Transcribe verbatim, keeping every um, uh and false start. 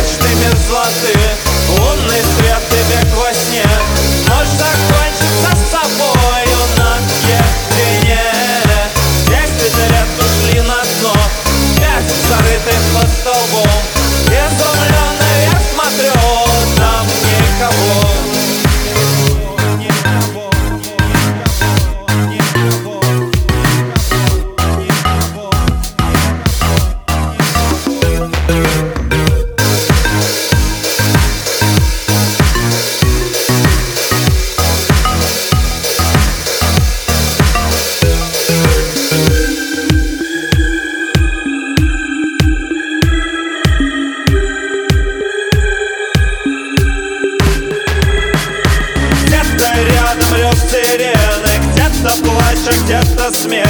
мечты мерзлоты, лунный свет и бег во сне. Ночь закончится с собою наедине. Десять лет ушли на дно, пять зарытых под столбом. Изумленно я смотрю, там никого. Рядом рев сирены, где-то плач, а где-то смех.